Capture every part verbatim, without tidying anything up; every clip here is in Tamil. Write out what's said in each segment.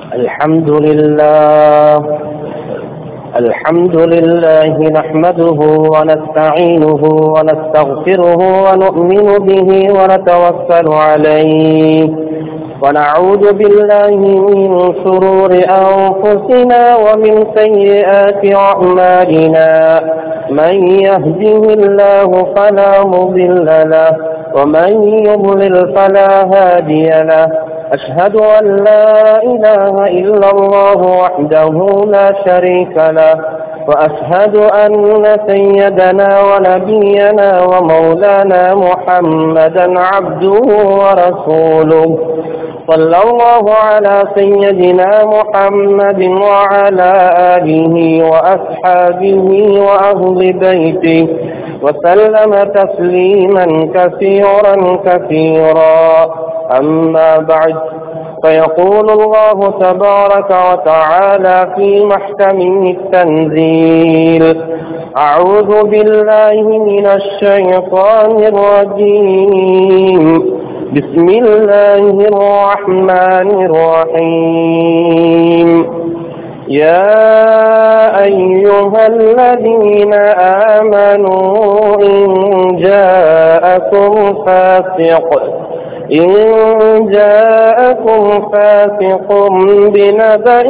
الحمد لله الحمد لله نحمده ونستعينه ونستغفره ونؤمن به ونتوكل عليه ونعوذ بالله من شرور أنفسنا ومن سيئات أعمالنا من يهده الله فلا مضل له ومن يضلل فلا هادي له أشهد أن لا إله إلا الله وحده لا شريك له وأشهد أن سيدنا ونبينا ومولانا محمدا عبده ورسوله صلى الله على سيدنا محمد وعلى آله وأصحابه وأهل بيته وسلم تسليما كثيرا كثيرا. أما بعد، فيقول الله تبارك وتعالى في محكمه التنزيل: أعوذ بالله من الشيطان الرجيم، بسم الله الرحمن الرحيم. يا أيها الذين آمنوا إن جاءكم فاسق إن جاءكم فاسق بنبأ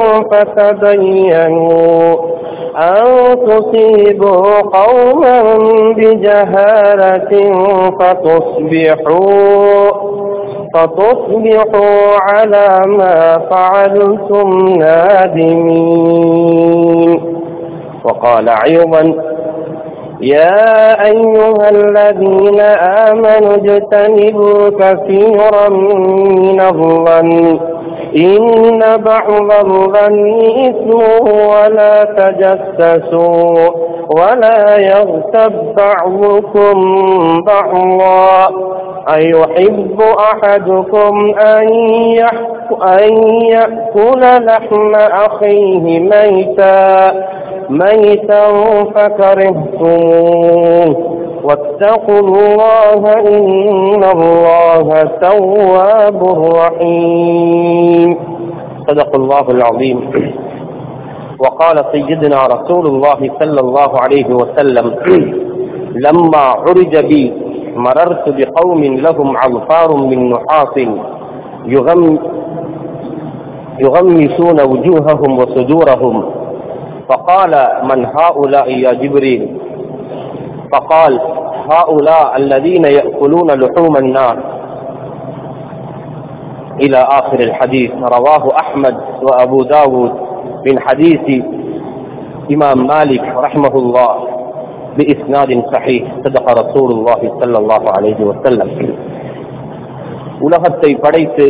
فتبينوا أن تصيبوا قوما بجهالة فتصبحوا فتصبحوا على ما فعلتم نادمين. وقال أيضا: يا أيها الذين آمنوا اجتنبوا كثيرا من الظن إن بعض الظن إثم ولا تجسسوا ولا يغتب بعضكم بعضا أيحب أحدكم أن يأكل لحم أخيه ميتا ميتا فكرهتموه واتقوا الله إن الله تواب رحيم. صدق الله العظيم. وقال سيدنا رسول الله صلى الله عليه وسلم: لما عرج بي مررت بقوم لهم أظفار من نحاس يغم يغمسون وجوههم وصدورهم، فقال: من هؤلاء يا جبريل؟ فقال: هؤلاء الذين يأكلون لحوم الناس، إلى آخر الحديث. رواه أحمد وأبو داود من حديث إمام مالك رحمه الله بإسناد صحيح. صدق رسول الله صلى الله عليه وسلم. உலகத்தை படைத்து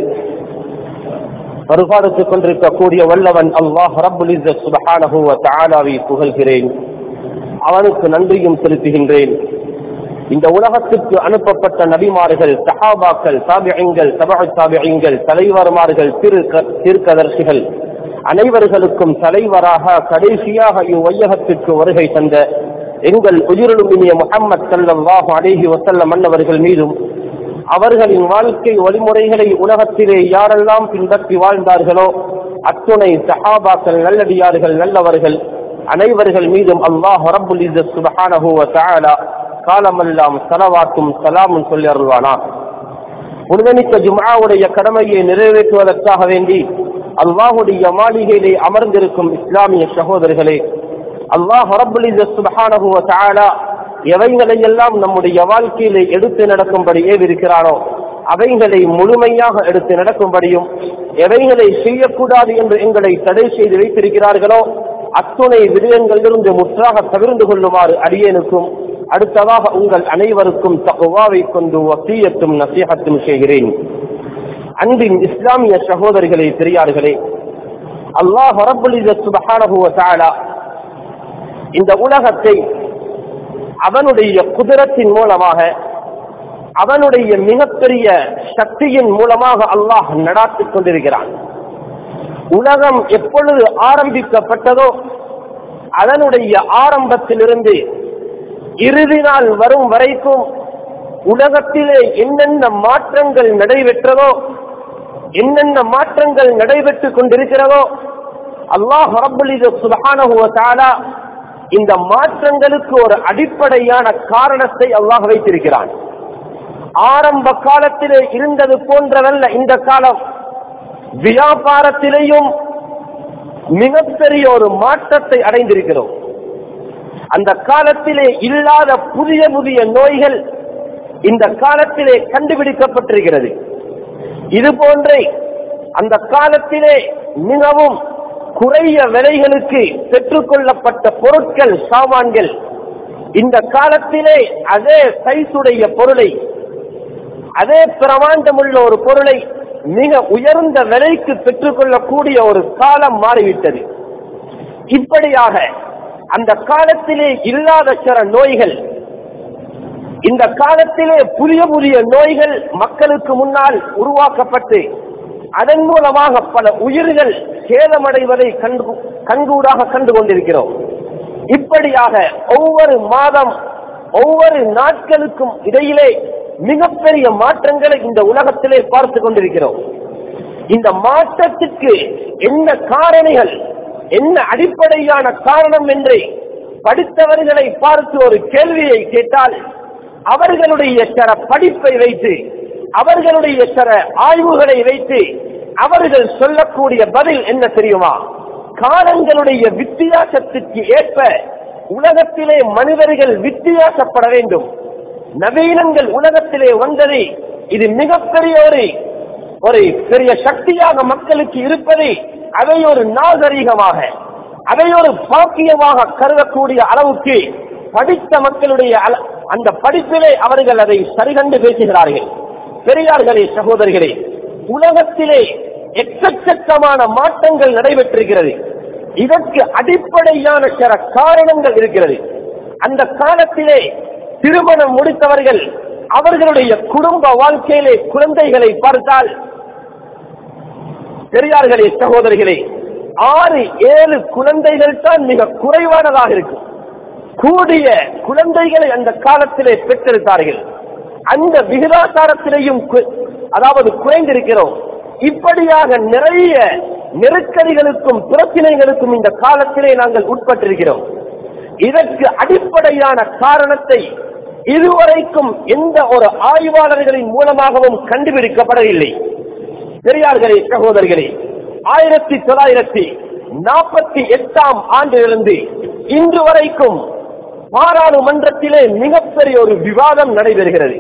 பரிபாலித்துக் கொண்டிருக்கக்கூடிய வல்லவன் அல்லாஹ் ரப்புல் இஸ்ஸத் சுப்ஹானஹு வ தஆலாவை புகழ்கிறேன், அவனுக்கு நன்றியும் செலுத்துகின்றேன். இந்த உலகத்திற்கு அனுப்பப்பட்ட நபிமார்கள், சஹாபாக்கள், தாபிஈன்கள், தபஉ தாபிஈன்கள், தலைவர்மார்கள், தீர்க்கதரிசிகள் அனைவர்களுக்கும் தலைவராக கடைசியாக இவ்வையகத்திற்கு வருகை தந்த எங்கள் உயிரிலும் இனிய முஹம்மது ஸல்லல்லாஹு அலைஹி வஸல்லம் அன்னவர்கள் மீதும் அவர்களின் வாழ்க்கை வழிமுறைகளை உலகத்திலே யாரெல்லாம் பின்பற்றி வாழ்ந்தார்களோ அத்துணை சஹாபாக்கள், நல்லடியார்கள், நல்லவர்கள் அனைவர்கள் மீதும் அல்லாஹ் ரப்புல் இஸ்ஸத் சுப்ஹானஹு வ தஆலா காலமெல்லாம் ஸலவாத்தும் ஸலாமும் சொல்லி அருள்வானாக. புனிதமிக்க ஜும்ஆவுடைய கடமையை நிறைவேற்றுவதற்காக வேண்டி அல்லாஹுடைய மாளிகையிலே அமர்ந்திருக்கும் இஸ்லாமிய சகோதரர்களே, அல்லாஹ் ரப்புல் இஸ்ஸத் சுப்ஹானஹு வ தஆலா எவைகளை எல்லாம் நம்முடைய வாழ்க்கையிலே எடுத்து நடக்கும்படி ஏவிருக்கிறானோ அவைகளை முழுமையாக எடுத்து நடக்கும்படியும், எவைகளை செய்யக்கூடாது என்று எங்களை தடை செய்து வைத்திருக்கிறார்களோ அத்துணை விடயங்களிலிருந்து முற்றாக தவிர்ந்து கொள்ளுமாறு அடியேனுக்கும் அடுத்ததாக உங்கள் அனைவருக்கும் தக்வாவை கொண்டு வசியத்தும் நசீஹத்தும் செய்கிறேன். அன்பின் இஸ்லாமிய சகோதரிகளே, பெரியார்களே, அல்லாஹ் ரப்புல் இஸ்ஸத் சுப்ஹானஹு வ தஆலா இந்த உலகத்தை அவனுடைய குதிரத்தின் மூலமாக, அவனுடைய மிகப்பெரிய சக்தியின் மூலமாக அல்லாஹ் நடாத்திக் கொண்டிருக்கிறான். உலகம் எப்பொழுது ஆரம்பிக்கப்பட்டதோ அதனுடைய ஆரம்பத்திலிருந்து இறுதி நாள் வரும் வரைக்கும் உலகத்திலே என்னென்ன மாற்றங்கள் நடைபெற்றதோ என்னென்ன மாற்றங்கள் நடைபெற்றுக் கொண்டிருக்கிறதோ அல்லாஹ் ரப்பல் இஸ்ஸத் சுப்ஹானஹு வ தஆலா இந்த மாற்றங்களுக்கு ஒரு அடிப்படையான காரணத்தை அல்லாஹ் வைத்திருக்கிறான். ஆரம்ப காலத்திலே இருந்தது போன்றதல்ல இந்த காலம். வியாபாரத்திலேயும் மிகப்பெரிய ஒரு மாற்றத்தை அடைந்திருக்கிறோம். அந்த காலத்திலே இல்லாத புதிய புதிய நோய்கள் இந்த காலத்திலே கண்டுபிடிக்கப்பட்டிருக்கிறது. இது போன்றே அந்த காலத்திலே மிகவும் குறைய விலைகளுக்கு பெற்றுக் கொள்ளப்பட்ட பொருட்கள் சாமான்கள் இந்த காலத்திலே அதே சைசுடைய பொருளை அதே பிரமாண்டமுள்ள ஒரு பொருளை மிக உயர்ந்த விலைக்கு பெற்றுக் கொள்ளக்கூடிய ஒரு காலம் மாறிவிட்டது. இப்படியாக அந்த காலத்திலே இல்லாத சில நோய்கள் இந்த காலத்திலே புதிய புதிய நோய்கள் மக்களுக்கு முன்னால் உருவாக்கப்பட்டு அதன் மூலமாக பல உயிர்கள் சேதமடைவதை கண்டு கண்கூடாக கண்டு கொண்டிருக்கிறோம். இப்படியாக ஒவ்வொரு மாதம் ஒவ்வொரு நாட்களுக்கும் இடையிலே மிகப்பெரிய மாற்றங்களை இந்த உலகத்திலே பார்த்து கொண்டிருக்கிறோம். இந்த மாற்றத்துக்கு என்ன காரணிகள், என்ன அடிப்படையான காரணம் என்று படித்தவர்களை பார்த்து ஒரு கேள்வியை கேட்டால் அவர்களுடைய சில படிப்பை வைத்து அவர்களுடைய சில ஆய்வுகளை வைத்து அவர்கள் சொல்லக்கூடிய பதில் என்ன தெரியுமா? காலங்களுடைய வித்தியாசத்திற்கு ஏற்ப உலகத்திலே மனிதர்கள் வித்தியாசப்பட வேண்டும். நவீனங்கள் உலகத்திலே வந்தது இது மிகப்பெரிய ஒரு ஒரு பெரிய சக்தியாக மக்களுக்கு இருப்பதை அதை ஒரு நாகரிகமாக அதை ஒரு பாக்கியமாக கருதக்கூடிய அளவுக்கு படித்த மக்களுடைய அந்த படிப்பிலே அவர்கள் அதை சரிகண்டு பேசுகிறார்கள். பெரியார்களே, சகோதரர்களே, உலகத்திலே எக்கச்சக்கமான மாற்றங்கள் நடைபெற்றிருக்கிறது. இதற்கு அடிப்படையான சில காரணங்கள் இருக்கிறது. அந்த காலத்திலே திருமணம் முடித்தவர்கள் அவர்களுடைய குடும்ப வாழ்க்கையிலே குழந்தைகளை பார்த்தால் பெரியார்களே, சகோதரிகளே, ஆறு ஏழு குழந்தைகள் தான் மிக குறைவானதாக இருக்கும். கூடிய குழந்தைகளை அந்த காலத்திலே பெற்றெடுத்தார்கள். அந்த விகிதாசாரத்திலேயும் அதாவது குறைந்திருக்கிறோம். இப்படியாக நிறைய நெருக்கடிகளுக்கும் பிரச்சனைகளுக்கும் இந்த காலத்திலே நாங்கள் உட்பட்டிருக்கிறோம். இதற்கு அடிப்படையான காரணத்தை இதுவரைக்கும் எந்த ஒரு ஆய்வாளர்களின் மூலமாகவும் கண்டுபிடிக்கப்படவில்லை. பெரியார்களே, சகோதரர்களே, ஆயிரத்தி தொள்ளாயிரத்தி நாற்பத்தி எட்டாம் ஆண்டிலிருந்து இன்று வரைக்கும் பாராளுமன்றத்திலே மிகப்பெரிய ஒரு விவாதம் நடைபெறுகிறது.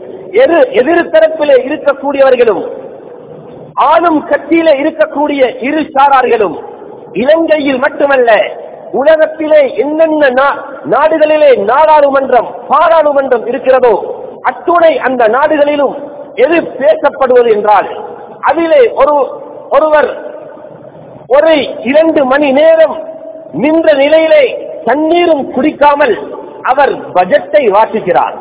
எதிர் தரப்பிலே இருக்கக்கூடியவர்களும் ஆளும் கட்சியிலே இருக்கக்கூடிய இரு சாரார்களும் இலங்கையில் மட்டுமல்ல உலகத்திலே என்னென்ன நாடுகளிலே நாடாளுமன்றம் பாராளுமன்றம் இருக்கிறதோ அத்துணை அந்த நாடுகளிலும் எது பேசப்படுவது என்றால் அதிலே ஒரு ஒருவர் ஒரு இரண்டு மணி நேரம் நின்ற நிலையிலே தண்ணீரும் குடிக்காமல் அவர் பட்ஜெட்டை வாசிக்கிறார்.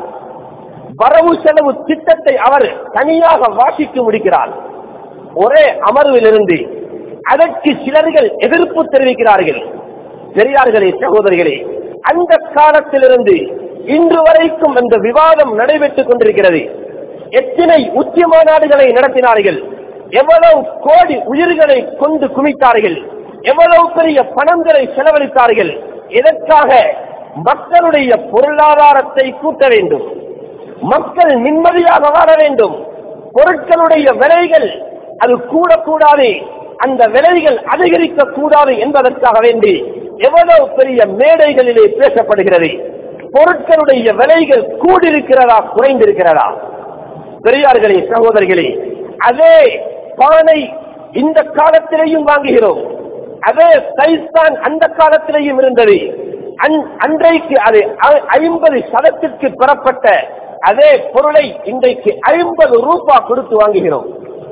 வரவு செலவு திட்டத்தை அவர் தனியாக வாசித்து முடிக்கிறார். ஒரே அமர்விலிருந்து அதற்கு சிலர்கள் எதிர்ப்பு தெரிவிக்கிறார்கள். பெரியார்களே, சகோதரிகளே, அந்த காலத்திலிருந்து இன்று வரைக்கும் அந்த விவாதம் நடைபெற்றுக் கொண்டிருக்கிறது. எத்தனை உச்சி மாநாடுகளை நடத்தினார்கள், எவ்வளவு கோடி உயிர்களை கொண்டு குமித்தார்கள், எவ்வளவு பெரிய பணங்களை செலவழித்தார்கள். எதற்காக? மக்களுடைய பொருளாதாரத்தை கூட்ட வேண்டும், மக்கள் நிம்மதியாக வாழ வேண்டும், பொருட்களுடைய விலைகள் அது கூடக்கூடாது, அந்த விலைகள் அதிகரிக்க கூடாது என்பதற்காக வேண்டி எவ்வளவு பெரிய மேடைகளிலே பேசப்படுகிறது. பொருட்களுடைய விலைகள் கூடியிருக்கிறதா குறைந்திருக்கிறதா? பெரியார்களே, சகோதரிகளே, அதே பானை இந்த காலத்திலேயும் வாங்குகிறோம், அதே சைஸ் தான் அந்த காலத்திலேயும் இருந்தது. அன்றைக்கு அது ஐம்பது சதத்திற்கு பெறப்பட்ட அதே பொருளை இன்றைக்கு ஐம்பது ரூபாய் கொடுத்து வாங்குகிறோம்.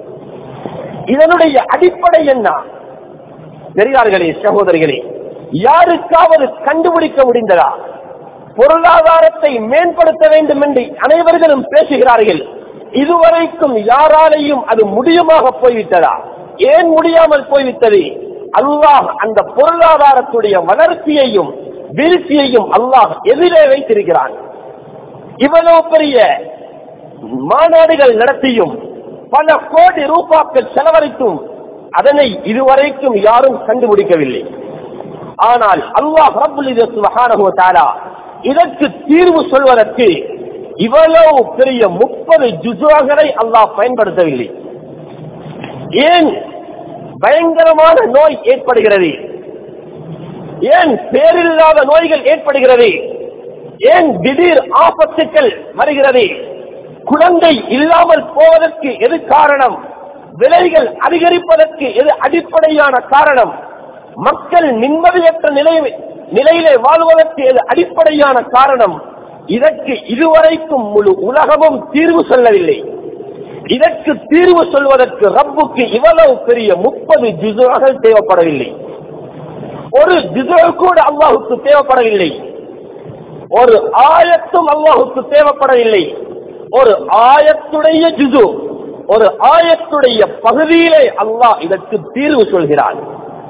இதனுடைய அடிப்படை என்ன? பெரியார்களே, சகோதரிகளே, யாருக்காவது கண்டுபிடிக்க முடிந்ததா? பொருளாதாரத்தை மேம்படுத்த வேண்டும் என்று அனைவர்களும் பேசுகிறார்கள். இதுவரைக்கும் யாராலையும் அது முடியுமாக போய்விட்டதா? ஏன் முடியாமல் போய்விட்டது? அல்லாஹ் அந்த பொருளாதாரத்துடைய வளர்ச்சியையும் வீழ்ச்சியையும் அல்லாஹ் எதிரே வைத்திருக்கிறான். இவ்வளவு பெரிய மாநாடுகள் நடத்தியும் பல கோடி ரூபாய்கள் செலவழித்தும் அதனை இதுவரைக்கும் யாரும் கண்டுபிடிக்கவில்லை. ஆனால் அல்லாஹ் ரப்புல் இஸ்ஸத் சுப்ஹானஹு வ தஆலா இதற்கு தீர்வு சொல்வதற்கு இவ்வளவு பெரிய முப்பது ஜுஸுகளை அல்லாஹ் பயன்படுத்தவில்லை. ஏன் பயங்கரமான நோய் ஏற்படுகிறது? ஏன் பேரில்லாத நோய்கள் ஏற்படுகிறது? ஏன் திடீர் ஆபத்துக்கள் வருகிறது? குழந்தை இல்லாமல் போவதற்கு எது காரணம்? விலைகள் அதிகரிப்பதற்கு எது அடிப்படையான காரணம்? மக்கள் நிம்மதியற்ற நிலை நிலையிலே வாழ்வதற்கு எது அடிப்படையான காரணம்? இதற்கு இதுவரைக்கும் முழு உலகமும் தீர்வு சொல்லவில்லை. இதற்கு தீர்வு சொல்வதற்கு ரப்புக்கு இவ்வளவு பெரிய முப்பது ஜுஸுகள் தேவைப்படவில்லை. ஒரு ஜுஸு கூட அல்லாஹுக்கு தேவைப்படவில்லை. ஒரு ஆயத்தும் அல்லாஹுக்கு தேவைப்படவில்லை. ஒரு ஆயத்துடைய ஜுஸு, ஒரு ஆயத்துடைய பகுதியிலே அல்லாஹ் இதற்கு தீர்வு சொல்கிறான்.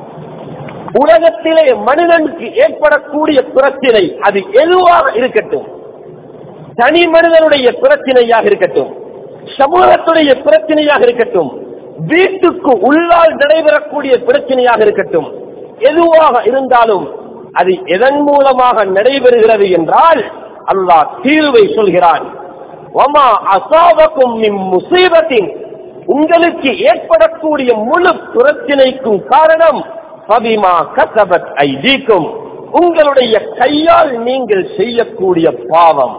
உலகத்திலே மனிதனுக்கு ஏற்படக்கூடிய பிரச்சனை அது எதுவாக இருக்கட்டும், தனி மனிதனுடைய பிரச்சனையாக இருக்கட்டும், சமூகத்துடைய பிரச்சனையாக இருக்கட்டும், வீட்டுக்கு உள்ளால் நடைபெறக்கூடிய பிரச்சனையாக இருக்கட்டும், எதுவாக இருந்தாலும் அது எதன் மூலமாக நடைபெறுகிறது என்றால் அல்லாஹ் தீர்வை சொல்கிறான். வமா அஸாபகும் மின் முஸீபத்தின், உங்களுக்கு ஏற்படக்கூடிய முழு பிரச்சனைக்கும் காரணம் ஃபபிமா கஸபத் ஐதீக்கும், உங்களுடைய கையால் நீங்கள் செய்யக்கூடிய பாவம்,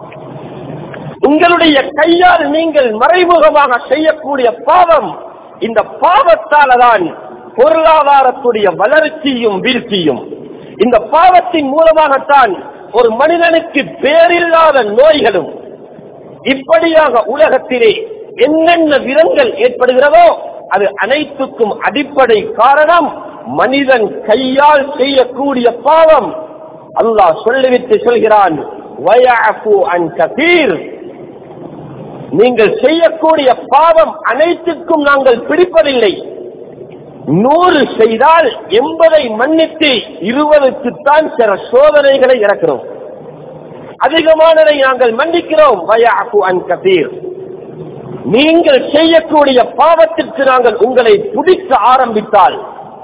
உங்களுடைய கையால் நீங்கள் மறைமுகமாக செய்யக்கூடிய பாவம். இந்த பாவத்தால்தான் பொருளாதாரத்துடைய வளர்ச்சியும் வீழ்ச்சியும், இந்த பாவத்தின் மூலமாகத்தான் ஒரு மனிதனுக்கு பேரில்லாத நோய்களும், இப்படியாக உலகத்திலே என்னென்ன விரங்கள் ஏற்படுகிறதோ அது அனைத்துக்கும் அடிப்படை காரணம் மனிதன் கையால் செய்யக்கூடிய பாவம். அல்லாஹ் சொல்லிவிட்டு சொல்கிறான், வயஅஃபு அன் கஸீர், நீங்கள் செய்யக்கூடிய பாவம் அனைத்துக்கும் நாங்கள் பிடிப்பதில்லை. நூறு செய்தால் எண்பதை மன்னித்து இருபதுக்குத்தான் சில சோதனைகளை இறக்கிறோம். அதிகமானதை நாங்கள் மன்னிக்கிறோம். வயஅஃபு அன் கஸீர், நீங்கள் செய்யக்கூடிய பாவத்திற்கு நாங்கள் உங்களை பிடிக்க ஆரம்பித்தால்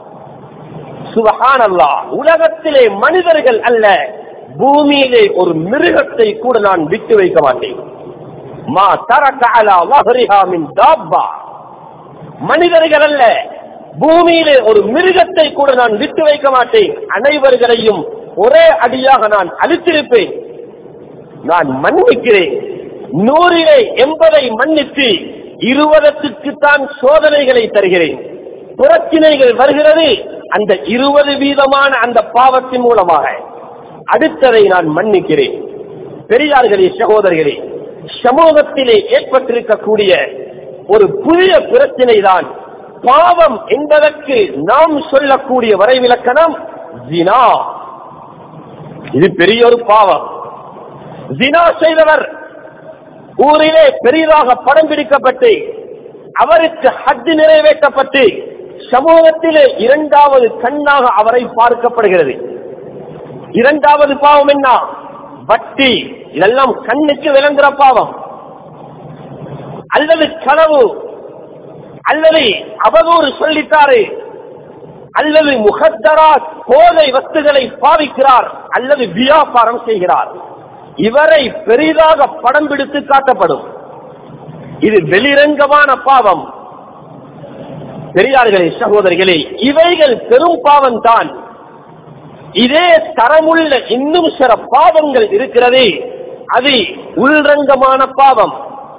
சுப்ஹானல்லாஹ், உலகத்திலே மனிதர்கள் அல்ல, பூமியிலே ஒரு மிருகத்தை கூட நான் விட்டு வைக்க மாட்டேன். மா தரக அலா வஹ்ரிஹா மின் தாப்பா, மனிதர்கள் அல்ல, பூமியிலே ஒரு மிருகத்தை கூட நான் விட்டு வைக்க மாட்டேன். அனைவர்களையும் ஒரே அடியாக நான் அழித்திருப்பேன். நான் மன்னிக்கிறேன். நூறிலே எண்பதை மன்னித்து இருபதற்கு தான் சோதனைகளை தருகிறேன். பிரச்சனைகள் வருகிறது அந்த இருபது வீதமான அந்த பாவத்தின் மூலமாக. அடுத்ததை நான் மன்னிக்கிறேன். பெரியார்களே, சகோதரர்களே, சமூகத்திலே ஏற்பட்டிருக்கக்கூடிய ஒரு புதிய பிரச்சனை தான் பாவம் என்பதற்கு நாம் சொல்லக்கூடிய வரைவிலக்கணம் ஜினா. இது பெரிய ஒரு பாவம். ஜினா செய்தவர் ஊரிலே பெரிதாக படம் பிடிக்கப்பட்டு அவருக்கு ஹஜ் நிறைவேற்றப்பட்டு சமூகத்திலே இரண்டாவது கண்ணாக அவரை பார்க்கப்படுகிறது. இரண்டாவது பாவம் என்ன? வட்டி. இதெல்லாம் கண்ணுக்கு விளங்குற பாவம். அல்லது களவு, அல்லது அவதூறு சொல்லிட்டாரு, அல்லது முகத்தரா போதை வஸ்துகளை பாவிக்கிறார், அல்லது வியாபாரம் செய்கிறார். இவரை பெரிதாக படம் பிடித்து காட்டப்படும். இது வெளிரங்கமான பாவம். பெரியார்களே, சகோதரிகளே, இவைகள் பெரும் பாவம் தான். இதே தரமுள்ள இன்னும் சில பாவங்கள் இருக்கிறது, அது உள்ரங்கமான பாவம்.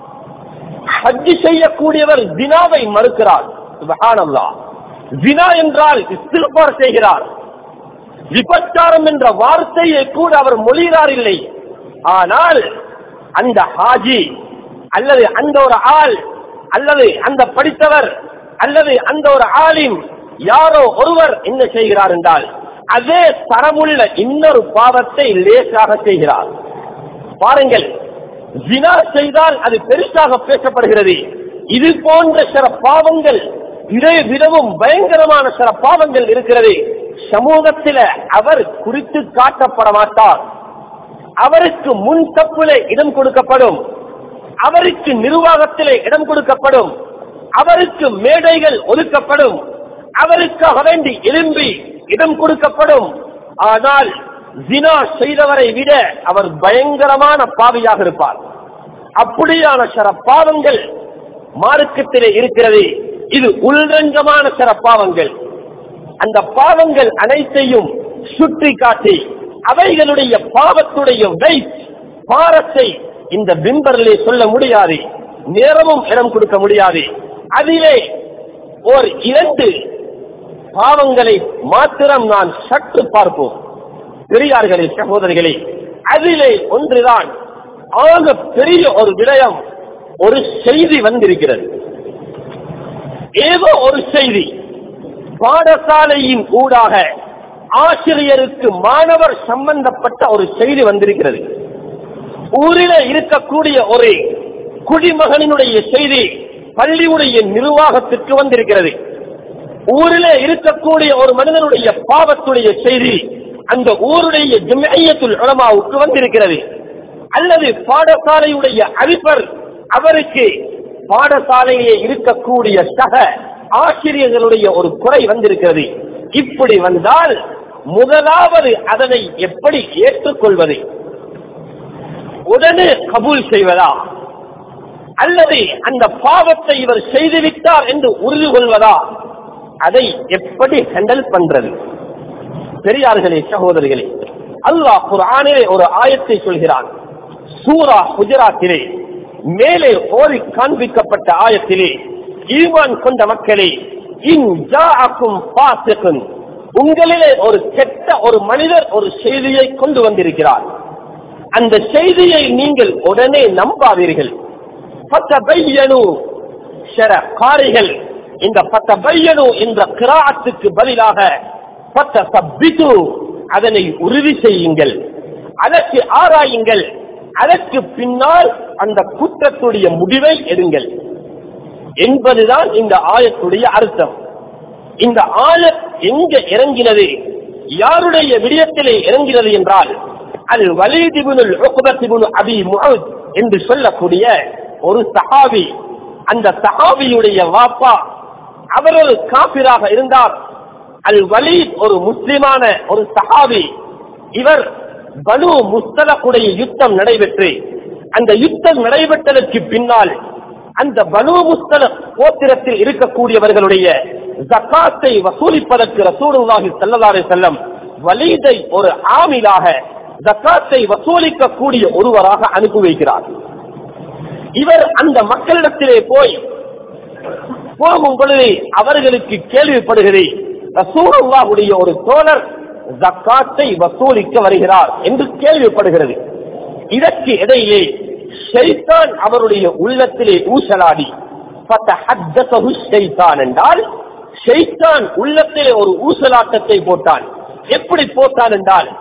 ஹஜ் செய்யக்கூடியவர் ஜினாவை மறுக்கிறார். சுப்ஹானல்லாஹ், ஜினா என்றால் இஸ்திக்பார் செய்கிறார். விபச்சாரம் என்ற வார்த்தையை கூட அவர் மொழிகிறார் இல்லை. ஆனால் அந்த ஹாஜி அல்லது அந்த ஒரு ஆள் அல்லது அந்த படித்தவர் அல்லது அந்த ஒரு ஆலிம் யாரோ ஒருவர் என்ன செய்கிறார் என்றால் அதே தரமுள்ள இன்னொரு பாவத்தை லேசாக செய்கிறார். பாருங்கள், ஜினா செய்தால் அது பெருசாக பேசப்படுகிறது. இது போன்ற சில பாவங்கள், இதை விடவும் பயங்கரமான சில பாவங்கள் இருக்கிறது. சமூகத்தில் அவர் குறித்து காட்டப்பட மாட்டார். அவருக்கு முன் தப்பிலே இடம் கொடுக்கப்படும், அவருக்கு நிர்வாகத்திலே இடம் கொடுக்கப்படும், அவருக்கு மேடைகள் ஒதுக்கப்படும், அவருக்காக வேண்டி எழும்பி இடம் கொடுக்கப்படும். ஆனால் ஜினா செய்தவரை விட அவர் பயங்கரமான பாவியாக இருப்பார். அப்படியான சில பாவங்கள் மார்க்கத்திலே இருக்கிறது. இது உள்ரங்கமான சில பாவங்கள். அந்த பாவங்கள் அனைத்தையும் சுற்றி காட்டி அவைகளுடைய பாவத்துடைய வெயிட் பாரத்தை இந்த பிம்பரிலே சொல்ல முடியாது, நேரமும் இடம் கொடுக்க முடியாது. அதிலே ஓர் இரண்டு பாவங்களை மாத்திரம் நான் சற்று பார்ப்போம். பெரியார்களே, சகோதரிகளே, அதிலே ஒன்றுதான் ஆக பெரிய ஒரு விடயம். ஒரு செய்தி வந்திருக்கிறது, ஏதோ ஒரு செய்தி பாடசாலையின் ஊடாக ஆசிரியருக்கு மாணவர் சம்பந்தப்பட்ட ஒரு செய்தி வந்திருக்கிறது. ஊரில் இருக்கக்கூடிய ஒரு குடிமகனினுடைய செய்தி பள்ளியுடைய நிர்வாகத்திற்கு வந்திருக்கிறது. ஊரில் இருக்கக்கூடிய ஒரு மனிதனுடைய பாவத்துடைய செய்தி அந்த ஊருடைய ஜம்இய்யத்துல் உலமாவுக்கு வந்திருக்கிறது. அல்லது பாடசாலையுடைய அதிபர் அவருக்கு பாடசாலையிலே இருக்கக்கூடிய சக ஆசிரியர்களுடைய ஒரு குறை வந்திருக்கிறது. இப்படி வந்தால் முதலாவது அதனை எப்படி ஏற்றுக்கொள்வது? உடனே கபூல் செய்வதா, அல்லது அந்த பாவத்தை இவர் செய்துவிட்டார் என்று உறுதி கொள்வதா? அதை எப்படி ஹேண்டில் பண்றது? பெரியார்களே, சகோதரிகளே, அல்லாஹ் குர்ஆனிலே ஒரு ஆயத்தை சொல்கிறான். சூரா ஹுஜராத்திலே மேலே ஓதி காண்பிக்கப்பட்ட ஆயத்திலே, ஈமான் கொண்ட மக்களே, இன் ஜாஅக்கும் ஃபாஸிகுன், உங்களிலே ஒரு கெட்ட ஒரு மனிதர் ஒரு செய்தியை கொண்டு வந்திருக்கிறார். அந்த செய்தியை நீங்கள் உடனே நம்பாதீர்கள். ஃபதபையனு, ஷர காரிகள் இந்த ஃபதபையனு என்ற கிராஅத்துக்கு பதிலாக ஃபதஸபிது, அதனை உறுதி செய்யுங்கள், அதற்கு ஆராயுங்கள், அதற்கு பின்னால் அந்த குற்றத்துடைய முடிவை எடுங்கள் என்பதுதான் இந்த ஆயத்துடைய அர்த்தம். இந்த ஆயத் எங்க இறங்கினது, யாருடைய விடயத்திலே இறங்கினது என்றால், அல் வலீத் இப்னு உக்பத் இப்னு அபி முஅத் என்று சொல்லக்கூடிய ஒரு சஹாபி. அந்த சஹாபியுடைய வாப்பா அவர் ஒரு காபிராக இருந்தார். அல் வலீத் ஒரு முஸ்லிமான ஒரு சஹாபி. இவர் பனு முஸ்தலகுடைய யுத்தம் நடைபெற்று, அந்த யுத்தம் நடைபெற்றதற்கு பின்னால் அந்த பனு முஸ்தலக் கோத்திரத்தில் இருக்கக்கூடியவர்களுடைய ஜகாத்தை வசூலிப்பதற்கு ரசூலுல்லாஹி ஸல்லல்லாஹு அலைஹி வஸல்லம் வலீதை ஒரு ஆமிலாக ஜகாத்தை வசூலிக்க கூடிய ஒருவராக அனுப்பி வைக்கிறார். இவர் அந்த மக்களிடத்திலே போய் போகும் பொழுது அவர்களுக்கு கேள்விப்படுகிறது, ரசூலுல்லாஹுடைய ஒரு தோழர் ஜகாத்தை வசூலிக்க வருகிறார் என்று கேள்விப்படுகிறது. இதற்கு இடையிலே ஷைத்தான் அவருடைய உள்ளத்திலே ஊசலாடி, ஃபதஹத்தஸஹு ஷைத்தான் என்றால் ஷைத்தான் உள்ளத்திலே ஒரு ஊசலாட்டத்தை போட்டான். எப்படி போட்டான் என்றால்,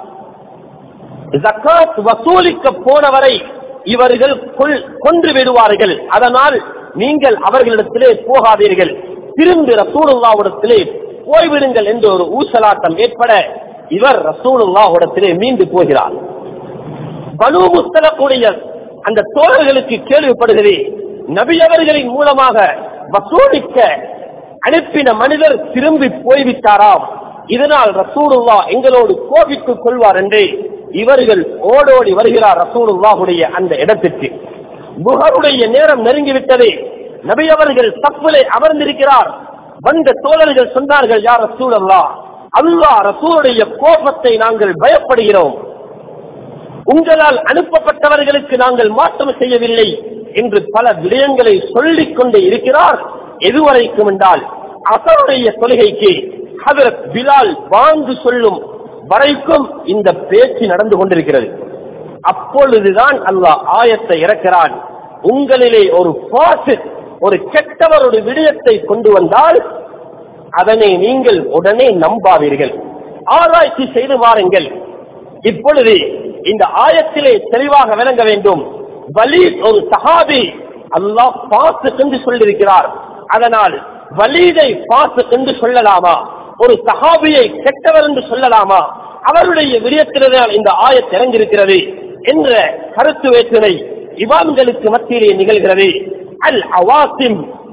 ஜகாத் வசூலிக்க போனவரை இவர்கள் கொன்று விடுவார்கள், அதனால் நீங்கள் அவர்களிடத்திலே போகாதீர்கள், திரும்பி ரசூலுல்லாஹ்விடத்திலே போய்விடுங்கள் என்று ஒரு ஊசலாட்டம் ஏற்பட இவர் ரசூலுல்லாஹ்விடத்திலே மீண்டு போகிறார். பனு முஸ்தலக்குடைய அந்த தோழர்களுக்கு கேள்விப்படுகிறது, நபி அவர்களின் மூலமாக வசூலிக்க அனுப்பின மனிதர் திரும்பி போய்விட்டாராம், இதனால் ரசூலுல்லாஹ் எங்களோடு கோபித்துக் கொள்வார் என்று இவர்கள் ஓடோடி வருகிறார் ரசூலுல்லாஹுடைய அந்த இடத்திற்கு. புகருடைய நேரம் நெருங்கிவிட்டது. நபி அவர்கள் சஃபிலே அமர்ந்திருக்கிறார். வந்த தோழர்கள் சொன்னார்கள், யா ரசூலல்லாஹ், அல்லாஹ் ரசூலுடைய கோபத்தை நாங்கள் பயப்படுகிறோம், உங்களால் அனுப்பப்பட்டவர்களுக்கு நாங்கள் மாற்றம் செய்யவில்லை என்று பல விடயங்களை சொல்லிக் கொண்டே இருக்கிறார். எதுவரைக்கும் என்றால், அசருடைய தொழுகைக்கு ஹஜ்ரத் பிலால் வாங்கு சொல்லும் வரைக்கும் இந்த பேச்சு நடந்து கொண்டிருக்கிறது. அப்பொழுதுதான் அல்லாஹ் ஆயத்தை இறக்கிறான், உங்களிலே ஒரு ஃபாசிக், ஒரு கெட்டவர் ஒரு விடயத்தை கொண்டு வந்தால் அதனை நீங்கள் உடனே நம்பாதீர்கள், ஆராய்ச்சி செய்து வாருங்கள். இப்பொழுது இந்த ஆயத்திலே தெளிவாக விளங்க வேண்டும், வலீத் ஒரு சஹாபி, அல்லாஹ் ஃபாசிக் என்று சொல்லியிருக்கிறார். அதனால் வலீதை ஃபாசிக் என்று சொல்லலாமா, ஒரு சஹாபியை கெட்டவர் என்று சொல்லலாமா, அவருடைய விடயத்தில்தான் இந்த ஆயத் இறங்கியிருக்கிறது என்ற கருத்து வேற்றுமை இமாம்களுக்கு மத்தியிலே நிகழ்கிறது. அல் அவாசிம்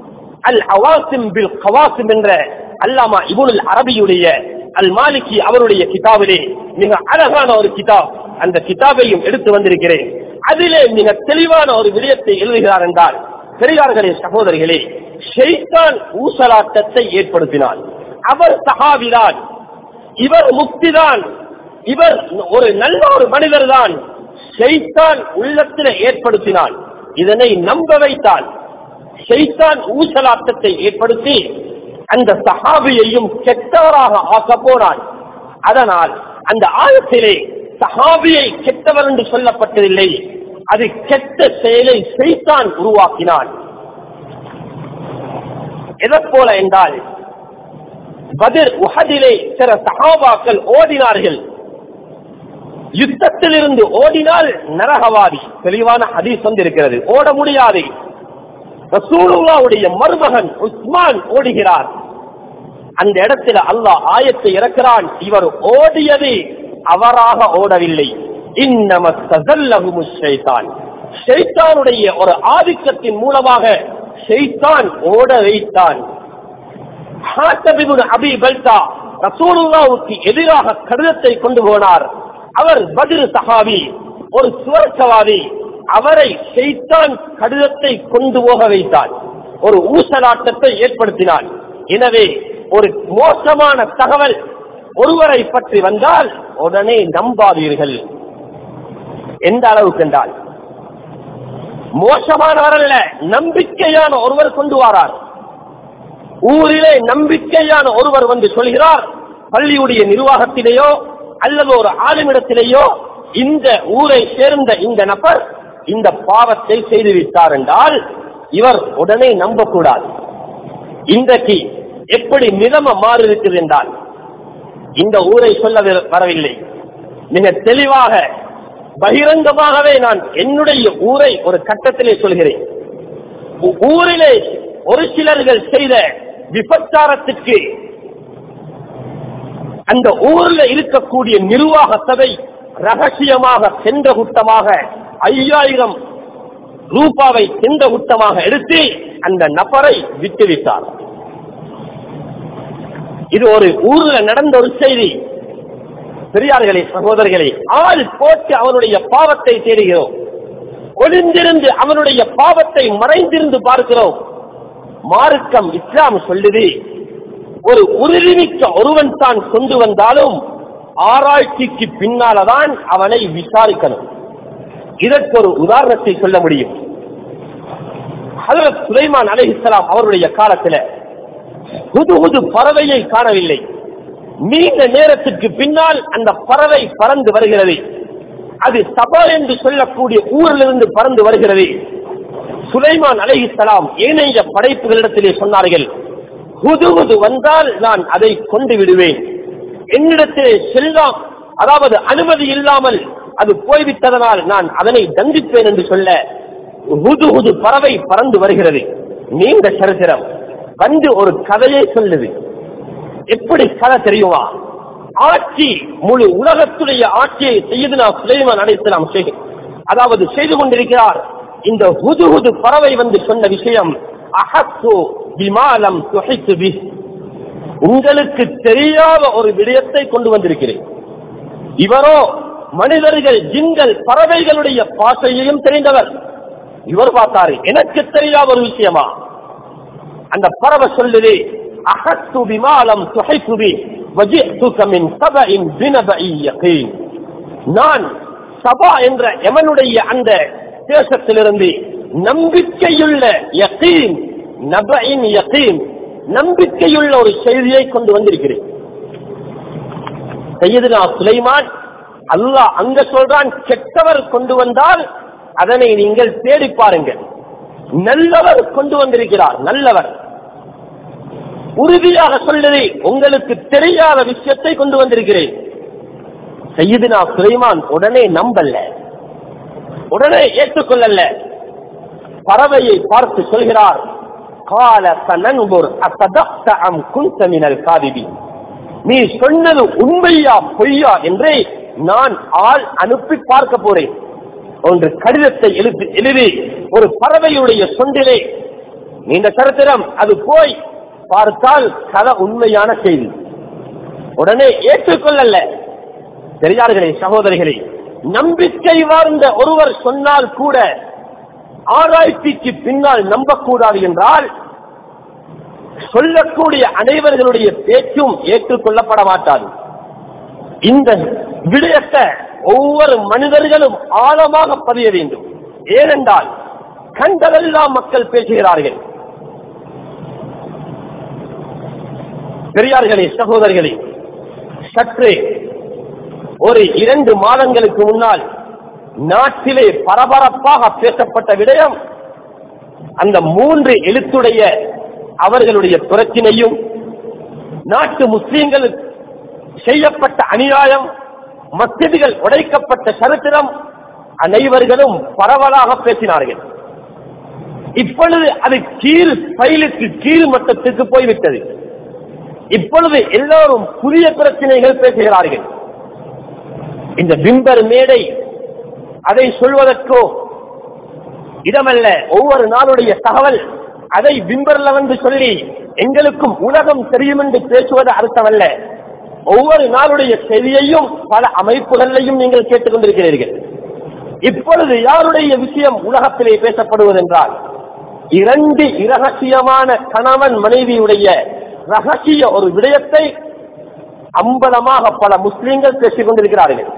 அல் அவாசிம் பில் கவாசிம் என்ற அல்லாமா இப்னுல் அரபியுடைய அல் மாலிகி அவருடைய கிதாபிலே மிக அழகான ஒரு கிதாப், அந்த கிதாபையும் எடுத்து வந்திருக்கிறேன். அதிலே மிக தெளிவான ஒரு விடயத்தை எழுதுகிறார் என்றால், பெரியார்களே சகோதரிகளே, ஷைத்தான் ஊசலாட்டத்தை ஏற்படுத்தினான். அவர் சஹாபிதான், இவர் முக்திதான், இவர் ஒரு நல்ல ஒரு மனிதர் தான். ஷைத்தான் உள்ளத்தில் ஏற்படுத்தினான், இதனை நம்ப வைத்தான். ஷைத்தான் ஊசலாட்டத்தை ஏற்படுத்தி அந்த சஹாபியையும் கெட்டவராக ஆக்க போனான். அதனால் அந்த ஆயத்திலே சஹாபியை கெட்டவர் என்று சொல்லப்பட்டதில்லை, அது கெட்ட செயலை ஷைத்தான் உருவாக்கினான். எதைப்போல என்றால், பத்ர் உஹதிலே சில சஹாபாக்கள் ஓடினார்கள். யுத்தத்தில் இருந்து ஓடினால் நரகவாதி, தெளிவான ஹதீஸ் வந்திருக்கிறது. ஓட முடியாது. ரசூலுல்லாஹ்வுடைய மருமகன் உஸ்மான் ஓடுகிறார். அந்த இடத்துல அல்லாஹ் ஆயத்தை இறக்கிறான், இவர் ஓடியது அவராக ஓடவில்லை, இன்னமஸ்தஸல்லஹுமுஷ் ஷைத்தான், ஷைத்தானுடைய ஒரு ஆதிக்கத்தின் மூலமாக ஷைத்தான் ஓட வைத்தான். ஹாத்தப் இப்னு அபீ பல்தா ரசூலுல்லாஹ்வுக்கு எதிராக கடிதத்தை கொண்டு போனார். அவர் பத்ர் சஹாபி, ஒரு சுவர்க்கவாதி. அவரை ஷைத்தான் கடிதத்தை கொண்டு போக வைத்தான், ஒரு ஊசலாட்டத்தை ஏற்படுத்தினான். எனவே ஒரு மோசமான தகவல் ஒருவரை பற்றி வந்தால் உடனே நம்பாதீர்கள். எந்த அளவுக்கு என்றால், மோசமானவர் அல்ல, நம்பிக்கையான ஒருவர் கொண்டு வரார். ஊரிலே நம்பிக்கையான ஒருவர் வந்து சொல்கிறார், பள்ளியுடைய நிர்வாகத்திலேயோ அல்லது ஒரு ஆளுமிடத்திலேயோ இந்த ஊரை சேர்ந்த இந்த நபர் இந்த பாவத்தை செய்துவிட்டார் என்றால் இவர் உடனே நம்பக்கூடாது. இன்றைக்கு எப்படி நிலைமை மாறி இருக்கிறது என்றால், இந்த ஊரை சொல்ல வரவில்லை, மிக தெளிவாக பகிரங்கமாகவே நான் என்னுடைய ஊரை ஒரு கட்டத்திலே சொல்கிறேன். ஊரிலே ஒரு சிலர்கள் செய்த விபச்சாரத்துக்கு அந்த ஊர்ல இருக்கக்கூடிய நிர்வாக சபை ரகசியமாக சென்ற குட்டமாக ஐயாயிரம் ரூபாவை சென்ற குட்டமாக எடுத்து அந்த நபரை விட்டுவிட்டார். இது ஒரு ஊர்ல நடந்த ஒரு செய்தி. பெரியார்களே சகோதரர்களே, ஆள் போட்டு அவனுடைய பாவத்தை தேடுகிறோம், ஒளிந்திருந்து அவனுடைய பாவத்தை மறைந்திருந்து பார்க்கிறோம். மார்க்கம் இஸ்லாம் சொல்லுது, ஒரு உறுதிமிக்க ஒருவன் தான் கொண்டு வந்தாலும் ஆராய்ச்சிக்கு பின்னால்தான் அவனை விசாரிக்கணும். இதற்கு ஒரு உதாரணத்தை சொல்ல முடியும். ஹஜ்ரத் சுலைமான் அலைஹிஸ்ஸலாம் அவருடைய காலத்தில் புது பறவையை காணவில்லை. நீண்ட நேரத்துக்கு பின்னால் அந்த பறவை பறந்து வருகிறது. அது சபா என்று சொல்லக்கூடிய ஊரிலிருந்து பறந்து வருகிறது. சுலைமான் அலைஹிஸ்ஸலாம் ஏனைய படைப்புகளிடத்திலே சொன்னார்கள், புது வந்தால் நான் அதை கொண்டு விடுவேன், என்னிடத்திலே செல்லாம், அதாவது அனுமதி இல்லாமல் அது போய்விட்டதனால் நான் அதனை தண்டிப்பேன் என்று சொல்ல ஹுது ஹுது பறவை பறந்து வருகிறது. நீண்ட சரித்திரம் வந்து ஒரு கதையை சொல்லுது. எப்படி கதை தெரியுமா? ஆட்சி, முழு உலகத்துடைய ஆட்சியை சையதுனா சுலைமான் அலைஹிஸ்ஸலாம் அதாவது செய்து கொண்டிருக்கிறார். இந்த ஹுது ஹுது பறவை வந்து சொன்ன விஷயம், அஹத்து பிமாலம் துஹித்து பி, உங்களுக்கு தெரியாத ஒரு விடயத்தை கொண்டு வந்திருக்கிறேன். இவரோ மனிதர்கள், ஜின்கள், பறவைகளுடைய பாசையையும் தெரிந்தவர். இவர் பார்த்தாரு, எனக்கு தெரியாத ஒரு விஷயமா? அந்த பறவை சொல்லுது, அஹத்து பிமாலம் துஹித்து பி வஜிஅதுக மின் சபஇன் பினபஇ யகீன், நான் சபா என்ற யமனுடைய அந்த தேசத்திலிருந்து நம்பிக்கையுள்ள யகீன், நபஇன் யகீன், நம்பிக்கையுள்ள ஒரு செய்தியை கொண்டு வந்திருக்கிறேன். சையதுனா சுலைமான், அல்லாஹ் அங்க சொல்றான், கெட்டவர் கொண்டு வந்தால் அதனை நீங்கள் தேடி பாருங்கள், நல்லவர் கொண்டு வந்திருக்கிறார், நல்லவர். உறுதியாக சொல்லுது, உங்களுக்கு தெரியாத விஷயத்தை கொண்டு வந்திருக்கிறேன். சையதுனா சுலைமான் உடனே நம்பல்ல, உடனே ஏற்றுக்கொள்ளல. பறவையை பார்த்து சொல்கிறார், கால சனன்புர் அஸதக்த அம் குன்த மினல் காதிபீன், நீ சொன்னது உண்மையா பொய்யா என்று நான் ஆள் அனுப்பி பார்க்க போறேன். ஒன்று கடிதத்தை எழுதி எழுதி ஒரு பறவையுடைய சொண்டிலே நீண்ட சரித்திரம். அது போய் பார்த்தால் கதை உண்மையான செய்தி. உடனே ஏற்றுக்கொள்ளல. பெரியார்களே, சகோதரிகளே, நம்பிக்கை வாழ்ந்த ஒருவர் சொன்னால் கூட ஆராய்ச்சிக்கு பின்னால் நம்பக்கூடாது என்றால் சொல்லக்கூடிய அனைவர்களுடைய பேச்சும் ஏற்றுக்கொள்ளப்பட மாட்டாது. இந்த விடயத்தை ஒவ்வொரு மனிதர்களும் ஆழமாக பதிய வேண்டும். ஏனென்றால் கண்டதெல்லாம் மக்கள் பேசுகிறார்கள். பெரியார்களே, சகோதரிகளே, சற்றே ஒரு இரண்டு மாதங்களுக்கு முன்னால் நாட்டிலே பரபரப்பாக பேசப்பட்ட விடயம் அந்த மூன்று எழுத்துடைய அவர்களுடைய பிரச்சினையும் நாட்டு முஸ்லிம்களுக்கு செய்யப்பட்ட அநியாயம், மஸ்ஜிதுகள் உடைக்கப்பட்ட சரித்திரம் அனைவர்களும் பரவலாக பேசினார்கள். இப்பொழுது அது கீழ் பயிலுக்கு கீழ் மட்டத்துக்கு போய்விட்டது. இப்பொழுது எல்லோரும் புதிய பிரச்சனைகள் பேசுகிறார்கள். இந்த பிம்பர் மேடை அதை சொல்வதற்கோ இடமல்ல. ஒவ்வொரு நாளுடைய தகவல் அதை பிம்பர்ல வந்து சொல்லி எங்களுக்கும் உலகம் தெரியும் என்று பேசுவது அர்த்தமல்ல. ஒவ்வொரு நாளுடைய செய்தியையும் பல அமைப்புகளையும் நீங்கள் கேட்டுக் கொண்டிருக்கிறீர்கள். இப்பொழுது யாருடைய விஷயம் உலகத்திலே பேசப்படுவதென்றால் இரண்டு இரகசியமான கணவன் மனைவியுடைய ரகசிய ஒரு விடயத்தை அம்பலமாக பல முஸ்லிம்கள் பேசிக் கொண்டிருக்கிறார்கள்.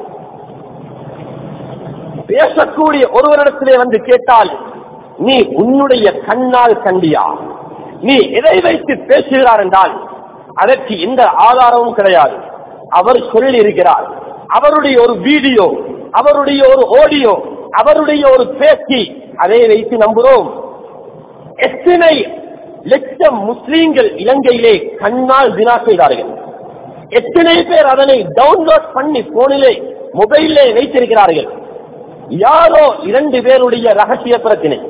பேசக்கூடிய ஒருவரிடத்திலே வந்து கேட்டால், நீ உன்னுடைய கண்ணால் கண்டியா, நீ எதை வைத்து பேசுகிறார் என்றால் அதற்கு எந்த ஆதாரமும் கிடையாது. அவர் சொல்லி இருக்கிறார். அவருடைய ஒரு வீடியோ, அவருடைய ஒரு ஆடியோ, அவருடைய ஒரு பேச்சு, அதை வைத்து நம்புகிறோம். எத்தனை லட்சம் முஸ்லீம்கள் இலங்கையிலே கண்ணால் தினா செய்தார்கள். எத்தனை பேர் அதனை டவுன்லோட் பண்ணி போனிலே மொபைலே வைத்திருக்கிறார்கள். யாரோ இரண்டு பேருடைய ரகசிய பிரச்சனை.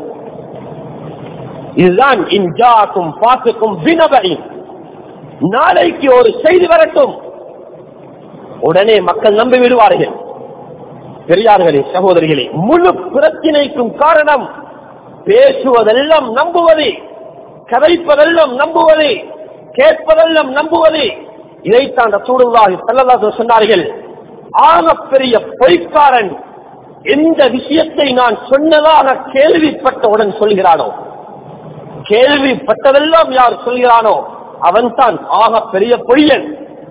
இதுதான் இன்ஜாக்கும் பாசுக்கும் வினபைன். நாளைக்கு ஒரு செய்தி வரட்டும், உடனே மக்கள் நம்பி விடுவார்கள். பெரியார்களே, சகோதரிகளே, முழு பிரச்சனைக்கும் காரணம் பேசுவதெல்லாம் நம்புவது, கதைப்பதெல்லாம் நம்புவது, கேட்பதெல்லாம் நம்புவது. இதைத்தான் ரசூலுல்லாஹி ஸல்லல்லாஹு அலைஹி வஸல்லம் சொன்னார்கள், ஆகப்பெரிய பொய்க்காரன் எந்த விஷயத்தை நான் சொன்னதாக கேள்விப்பட்டவுடன் சொல்கிறானோ, கேள்விப்பட்டதெல்லாம் யார் சொல்கிறானோ அவன் தான் ஆக பெரிய பொய்யன்.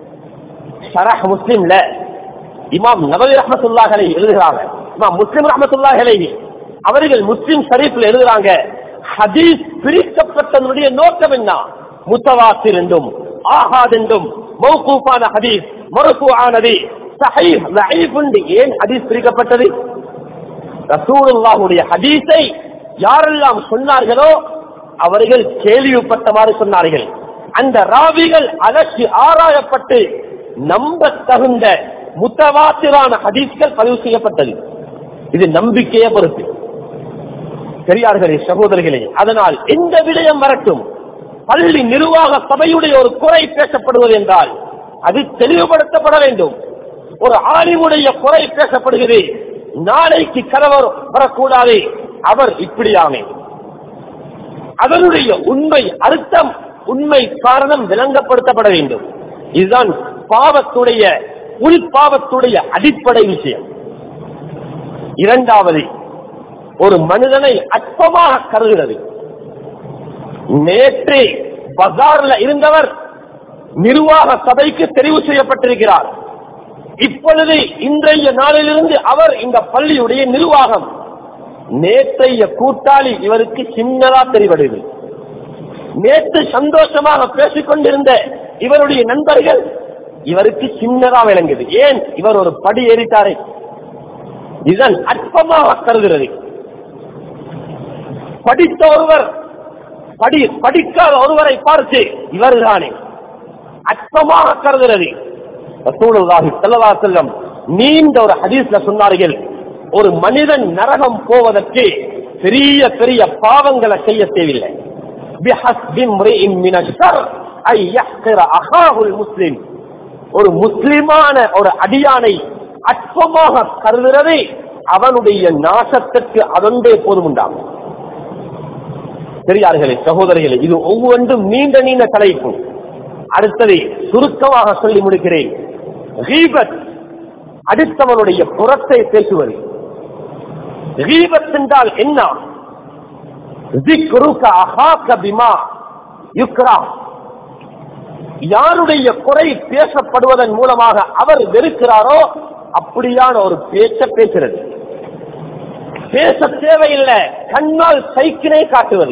ஷரஹ் முஸ்லிம்ல இமாம் நபவி ரஹ்மத்துல்லாஹி அலைஹி எழுதுகிறாங்க. இமாம் முஸ்லிம் ரஹ்மத்துல்லாஹி அலைஹி அவர்கள் முஸ்லிம் ஷரீஃப்ல எழுதுறாங்க, ஹதீஸ் பிரிக்கப்பட்டதனுடைய நோக்கம் என்ன? முத்தவாத்திர் என்றும் ஆஹாத் என்றும் மௌகூஃபான ஹதீஸ், மர்ஃபூஆனது, ஸஹீஹ், ضعீஃப் என்று ஏன் ஹதீஸ் பிரிக்கப்பட்டது? ரசூலுல்லாஹுடைய ஹதீஸை யாரெல்லாம் சொன்னார்களோ அவர்கள் கேள்விப்பட்டமாறு சொன்னார்கள். அந்த ராவிகள் அலசி ஆராயப்பட்டு நம்ப தகுந்த முத்தவாத்திரான ஹதீஸ்கள் பதிவு செய்யப்பட்டது. இது நம்பிக்கையை பொறுத்து. பெரியார்களே, சகோதரர்களே, அதனால் எந்த விடயம் வரட்டும், பள்ளி நிர்வாக சபையுடைய ஒரு குறை பேசப்படுவது என்றால் அது தெளிவுபடுத்தப்பட வேண்டும். ஒரு ஆலிமுடைய குறை பேசப்படுகிறது, நாளைக்கு கலவர் வரக்கூடாது, அவர் இப்படியாமே, அதனுடைய உண்மை அர்த்தம், உண்மை காரணம் விளங்கப்படுத்தப்பட வேண்டும். இதுதான் பாவத்துடைய உள் பாவத்துடைய அடிப்படை விஷயம். இரண்டாவது, ஒரு மனிதனை அற்பமாக கருதுகிறது. நேற்று பஜார்ல இருந்தவர் நிர்வாக சபைக்கு தெரிவு செய்யப்பட்டிருக்கிறார். இப்பொழுது இன்றைய நாளிலிருந்து அவர் இந்த பள்ளியுடைய நிர்வாகம். நேற்றைய கூட்டாளி இவருக்கு சின்னதா தெரிவடைது. நேற்று சந்தோஷமாக பேசிக் கொண்டிருந்த இவருடைய நண்பர்கள் இவருக்கு சின்னதா விளங்குது. ஏன்? இவர் ஒரு படி ஏறிட்டாரே. இதன் அற்பமாக கருதுகிறது. படித்த ஒருவர் படி படிக்காத ஒருவரை பார்த்து இவர்தானே அற்பமாக கருதுகிறது. ரசூலுல்லாஹி ஸல்லல்லாஹு அலைஹி வஸல்லம் நீண்ட ஒரு ஹதீஸ்ல சொன்னார்கள், ஒரு மனிதன் நரகம் போவதற்கு பெரிய பெரிய பாவங்களை செய்ய தேவையில்லை. ஒரு முஸ்லிமான ஒரு அடியானை அற்பமாக கருதுறது அவனுடைய நாசத்திற்கு அதொன்றே போதும் உண்டாகும். பெரியார்களே, சகோதரிகளே, இது ஒவ்வொன்றும் நீண்ட நீண்ட தலைப்பு. அடுத்ததை சுருக்கமாக சொல்லி முடிக்கிறேன். கீபத், அடுத்தவனுடைய புறத்தை பேசுவது. கீபத் என்றால் என்ன? யாருடைய குறை பேசப்படுவதன் மூலமாக அவர் வெறுக்கிறாரோ அப்படியான ஒரு பேச்ச பேசுறது. பேச தேவையில்லை, கண்ணால் சைக்கினை காட்டுவது.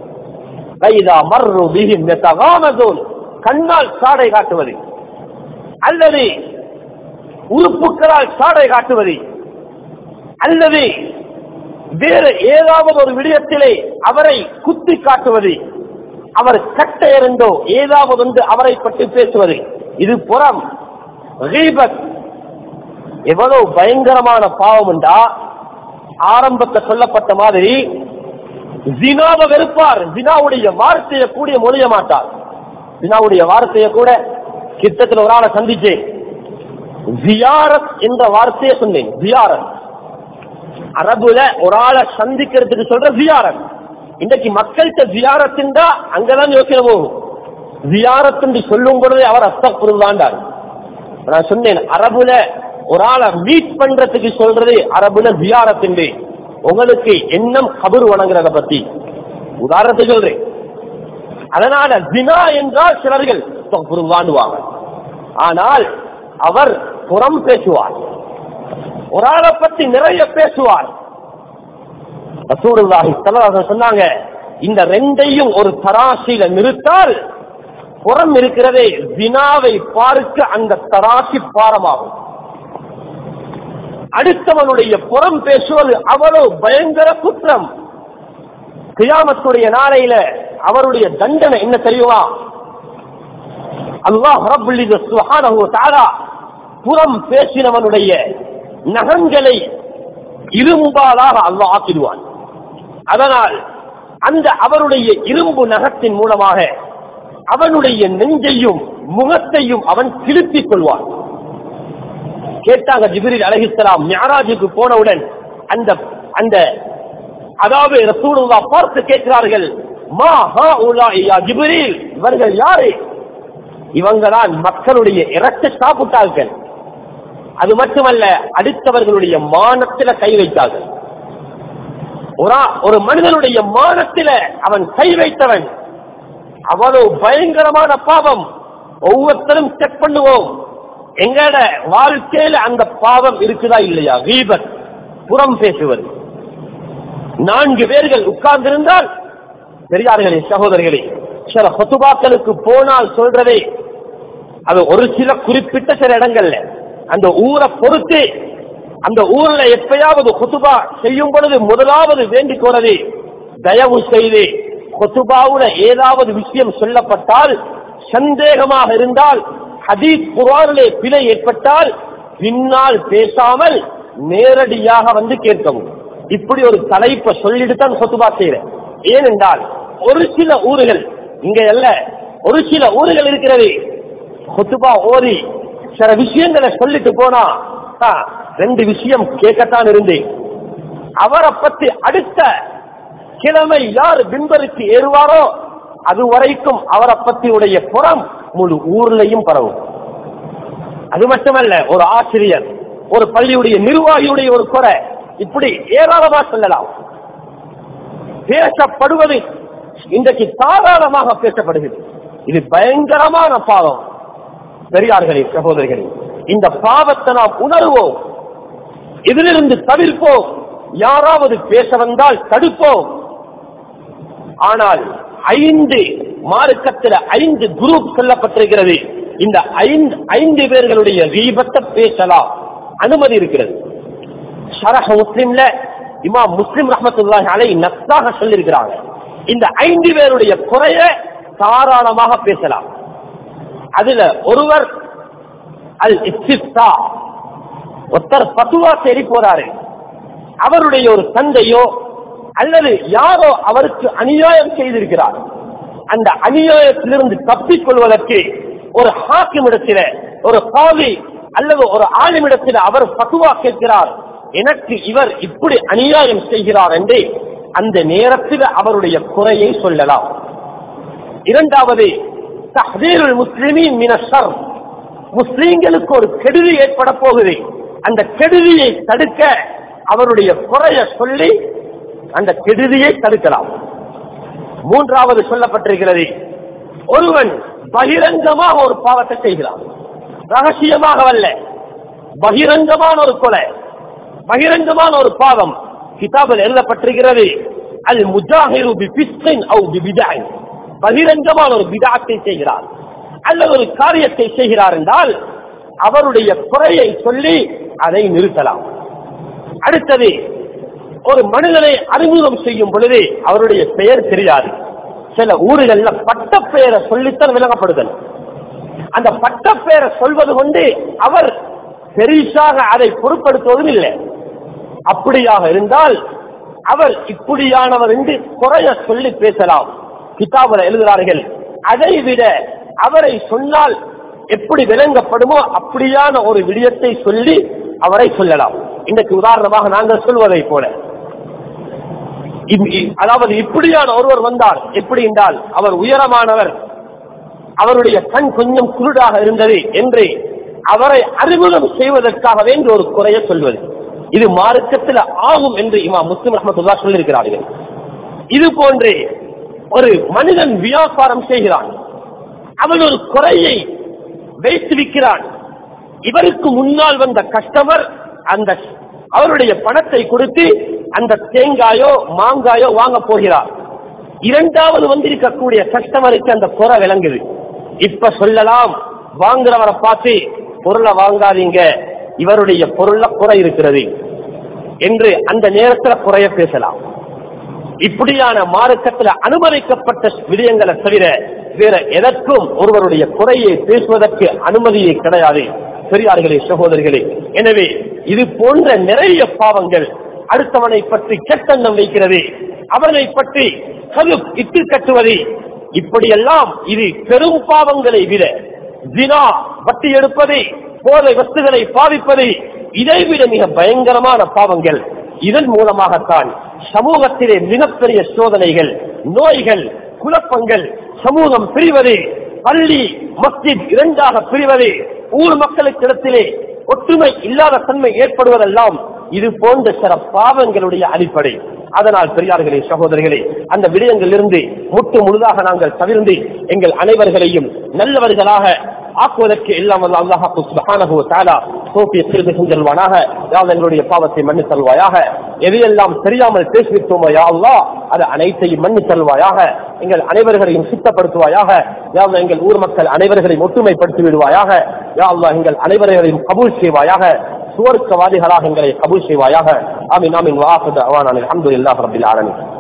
கண்ணால் சாடை காட்டுவது அல்லது உறுப்புகளால் சாடை காட்டுவது அல்லது வேறு ஏதாவது ஒரு விடயத்திலே அவரை குத்தி காட்டுவது, அவர் கட்ட இருந்தோ ஏதாவது ஒன்று அவரை பற்றி பேசுவது, இது புறம். கீபத் எவ்வளவு பயங்கரமான பாவம் என்றா, ஆரம்பத்தை சொல்லப்பட்ட மாதிரி ஜினாவை வெறுப்பார், ஜினாவுடைய வார்த்தையை கூட மொழிய மாட்டார். ஜினாவுடைய வார்த்தையை கூட கிட்டத்தில் ஒரு ஆளை சந்திச்சேன், ஜியாரத் என்ற வார்த்தையை சொன்னேன். ஜியாரத் அரபுல ஒரு ஆளை சந்திக்கிறதுக்கு சொல்ற ஜியாரத். இன்றைக்கு மக்கள்கிட்ட ஜியாரத் என்றா அங்கதான் யோசனை போகும். ஜியாரத் என்று சொல்லும் பொழுது அவர் அஸ்தக்ஃபிருல்லாஹ். நான் சொன்னேன், அரபுல ஒரு ஆளை மீட் பண்றதுக்கு சொல்றது அரபுல ஜியாரத் என்று. உங்களுக்கு எண்ணம் கபர் வணங்குறத பத்தி உதாரணத்தை சொல்றேன். அதனால ஜினா என்றால் சிலர்கள் வாண்டுவாங்க, ஆனால் அவர் புறம் பேசுவார், ஒரு ஆளை பத்தி நிறைய பேசுவார். ரசூலுல்லாஹி ஸல்லல்லாஹு அலைஹி வஸல்லம் சொன்னாங்க, இந்த ரெண்டையும் ஒரு தராசில நிறுத்தால் புறம் இருக்கிறதே ஜினாவை பார்க்க அந்த தராசி பாரமாகும். அடுத்தவனுடைய புறம் பேசுவது அவ்வளவு பயங்கர குற்றம். கியாமத்துடைய நாளையில அவருடைய தண்டனை என்ன தெரியுமா? அல்லாஹ் ரப்புல் இஸ்ஸத் சுப்ஹானஹு வ தஆலா புறம் பேசினவனுடைய நகங்களை இரும்பாலாக அல்லாஹ் ஆக்கிடுவான். அதனால் அந்த அவருடைய இரும்பு நகத்தின் மூலமாக அவனுடைய நெஞ்சையும் முகத்தையும் அவன் கிழித்துக் கொள்வான். கேட்டாங்க ஜிப்ரீல் அலைஹிஸ்ஸலாம் மிஅராஜுக்கு போனவுடன் அந்த அந்த அதாவது ரசூலுல்லாஹ் பார்த்து கேட்கிறார்கள், மா ஹாஉலாஇ யா ஜிப்ரீல், இவர்கள் யாரு? இவங்கதான் மக்களுடைய இரட்டை சாப்பிட்டார்கள். அது மட்டுமல்ல, அடுத்தவர்களுடைய மானத்தில கை வைத்தார்கள். ஒரு மனிதனுடைய மானத்தில அவன் கை வைத்தவன் அவ்வளவு பயங்கரமான பாவம். ஒவ்வொருத்தரும் செக் பண்ணுவோம், எங்கட வாழ்க்கையில அந்த பாவம் இருக்குதா இல்லையா? கீபத், புறம் பேசுவது. நான்கு பேர்கள் உட்கார்ந்திருந்தால், பெரியார்களே சகோதரர்களே, சில ஹுதுபாக்களுக்கு போனால் சொல்றதே அது ஒரு சில குறிப்பிட்ட சில இடங்கள்ல அந்த ஊரை பொறுத்து, அந்த ஊர்ல எப்பயாவது ஹுதுபா செய்யும் பொழுது முதலாவது வேண்டிக் கொள்வது, தயவு செய்து ஹுதுபாவுல ஏதாவது விஷயம் சொல்லப்பட்டால், சந்தேகமாக இருந்தால், ஹதீஸ் குர்ஆனிலே பிழை ஏற்பட்டால் பின்னால் பேசாமல் நேரடியாக வந்து கேட்கவும். இப்படி ஒரு தலைப்பை சொல்லிட்டு தான் ஹுதுபா செய்யறேன். ஏனென்றால் ஒரு சில ஊர்கள், இங்க அல்ல, ஒரு சில ஊர்கள் இருக்கிறது, ஹுதுபா ஓதி சில விஷயங்களை சொல்லிட்டு போனா ரெண்டு விஷயம் கேட்கத்தான் இருந்தேன். அவரை பற்றி அடுத்த கிழமை யார் பிம்பருக்கு ஏறுவாரோ அது வரைக்கும் அவரை பற்றி உடைய புறம் முழு ஊர்லையும் பரவும். அது மட்டுமல்ல, ஒரு ஆசிரியர், ஒரு பள்ளியுடைய நிர்வாகியுடைய ஒரு குறை, இப்படி ஏராளமாக சொல்லலாம். பேசப்படுவது இன்றைக்கு தாராளமாக பேசப்படுகிறது. இது பயங்கரமான பாவம். பெரியார்களே சகோதரிகளே, இந்த பாவத்தை நாம் உணர்வோம், இதிலிருந்து தவிர்ப்போம். யாராவது பேச வந்தால் தடுப்போம். ஆனால் ஐந்து மார்க்கத்தில் ஐந்து குரூப் சொல்லப்பட்டிருக்கிறது. இந்த ஐந்து ஐந்து பேர்களுடைய கீபத்தை பேசலாம், அனுமதி இருக்கிறது. ஷரஹ் முஸ்லிம்ல இமாம் முஸ்லிம் ரஹ்மத்துல்லாஹி அலைஹி நஸ்ஸாக சொல்லியிருக்கிறாங்க, இந்த ஐந்து பேருடைய குறைய தாராளமாக பேசலாம். அதுல ஒருவர் அல் இஸ்திஃப்தா, ஒருத்தர் ஃபத்வா தேடி போறாரு. அவருடைய ஒரு தந்தையோ அல்லது யாரோ அவருக்கு அநியாயம் செய்திருக்கிறார். அந்த அநியாயத்திலிருந்து தப்பிக் கொள்வதற்கு ஒரு ஹாக்கிமிடத்தில, ஒரு காவி அல்லது ஒரு ஆலிமிடத்தில் அவர் ஃபத்வா கேட்கிறார். எனக்கு இவர் இப்படி அநியாயம் செய்கிறார் என்று அந்த நேரத்தில் அவருடைய குறையை சொல்லலாம். இரண்டாவது தஹ்தீருல் முஸ்லிமீன் மின ஷர், முஸ்லிம்களுக்கு ஒரு கெடுதி ஏற்பட போகுது, அந்த கெடுதியை தடுக்க அவருடைய குறைய சொல்லி அந்த கெடுதியை தடுக்கலாம். மூன்றாவது சொல்லப்பட்டிருக்கிறது, ஒருவன் பகிரங்கமாக ஒரு பாவத்தை செய்கிறான், ரகசியமாக அல்ல, பகிரங்கமான ஒரு கொலை, பகிரங்கமான ஒரு பாவம். கிதாபில் எழுதப்பட்டிருக்கிறது, அல் முஜாஹிரு பி ஃபிஸ்கின் அவ் பி பித்அன், பகிரங்கமான ஒரு பித்அத்தை செய்கிறார் அல்லது ஒரு காரியத்தை செய்கிறார் என்றால் அவருடைய குறையை சொல்லி அதை நிறுத்தலாம். அடுத்தது, ஒரு மனிதனை அறிமுகம் செய்யும் பொழுது அவருடைய பெயர் தெரியாது. சில ஊர்கள்ல பட்ட பெயரை சொல்லித்தான் விளங்கப்படுதல். அந்த பட்ட பெயரை சொல்வது கொண்டு அவர் பெரிசாக அதை பொருட்படுத்துவதும் இல்லை. அப்படியாக இருந்தால் அவர் இப்படியானவர் என்று குறைய சொல்லி பேசலாம். கிதாபில் எழுதுகிறார்கள், அதை விட அவரை சொன்னால் எப்படி விளங்கப்படுமோ அப்படியான ஒரு விடயத்தை சொல்லி அவரை சொல்லலாம். இன்றைக்கு உதாரணமாக நாங்கள் சொல்வதை போல, அதாவது இப்படியான ஒருவர் வந்தால் எப்படி என்றால் அவர் உயரமானவர், அவருடைய கண் கொஞ்சம் குருடாக இருந்தது என்று அவரை அறிமுகம் செய்வதற்காக வேண்டிய ஒரு குறைய சொல்வது, இது மார்க்கத்தில் ஆகும் என்று இமாம் முஸ்லிம் ரஹ்மத்துல்லாஹி சொல்லியிருக்கிறார்கள். இது போன்று ஒரு மனிதன் வியாபாரம் செய்கிறான், அவன் ஒரு குறையை வைத்திருக்கிறான், இவருக்கு முன்னால் வந்த கஸ்டமர் அந்த அவருடைய பணத்தை கொடுத்து அந்த தேங்காயோ மாங்காயோ வாங்க போகிறார். இரண்டாவது வந்திருக்கக்கூடிய கஸ்டமருக்கு அந்த குறை விளங்குது. இப்ப சொல்லலாம், வாங்குறவரை பார்த்து பொருளை வாங்காதீங்க, இவருடைய பொருள்ல குறை இருக்கிறது என்று அந்த நேரத்தில் குறைய பேசலாம். இப்படியான மார்க்கத்தில் அனுமதிக்கப்பட்ட விடயங்களை தவிர வேற எதற்கும் ஒருவருடைய குறையை பேசுவதற்கு அனுமதியே கிடையாது. பெரியார்களே, சகோதரிகளே, எனவே இது போன்ற நிறைய பாவங்கள், அடுத்தவனை பற்றி கெட்டெண்ணம் வைக்கிறது, அவனை பற்றி இட்டு கட்டுவது, இப்படியெல்லாம் இது பெரும் பாவங்களை விட ஜினா, வட்டி எடுப்பது, போதை வஸ்துகளை பாவிப்பது, இதைவிட மிக பயங்கரமான பாவங்கள். இதன் மூலமாகத்தான் சமூகத்திலே மிகப்பெரிய சோதனைகள், நோய்கள், குழப்பங்கள், சமூகம் பிரிவது, பள்ளி மஸ்ஜித் இரண்டாக பிரிவது, ஊர் மக்களுக்கிடத்திலே ஒற்றுமை இல்லாத தன்மை ஏற்படுவதெல்லாம் இது போன்ற சில பாவங்களுடைய அடிப்படை. அதனால் பெரியார்களே, சகோதரிகளே, அந்த விடயங்களிலிருந்து முற்று முழுதாக நாங்கள் தவிர்ந்து எங்கள் அனைவர்களையும் நல்லவர்களாக ஆக்குவதற்கு எல்லாம் அல்லாஹ் சுப்ஹானஹு வ தஆலா தௌஃபீக் செய்து செல்வானாக. யா அல்லாஹ், எங்களுடைய பாவத்தை மன்னித் தருவாயாக. எதையெல்லாம் தெரியாமல் பேசிவிட்டோமோ யா அல்லாஹ், அது அனைத்தையும் மன்னித் தருவாயாக. எங்கள் அனைவர்களையும் சுத்தப்படுத்துவாயாக. யா அல்லாஹ், எங்கள் ஊர் மக்கள் அனைவர்களையும் ஒற்றுமைப்படுத்தி விடுவாயாக. யா அல்லாஹ், எங்கள் அனைவரையும் கபூல் செய்வாயாக. சுவர்க்கவாதிகளாக எங்களை கபூல் செய்வாயாக. ஆமீன் ஆமீன். வ ஆஃபிரு தஅவானா அல்ஹம்துலில்லாஹி ரப்பில் ஆலமீன்.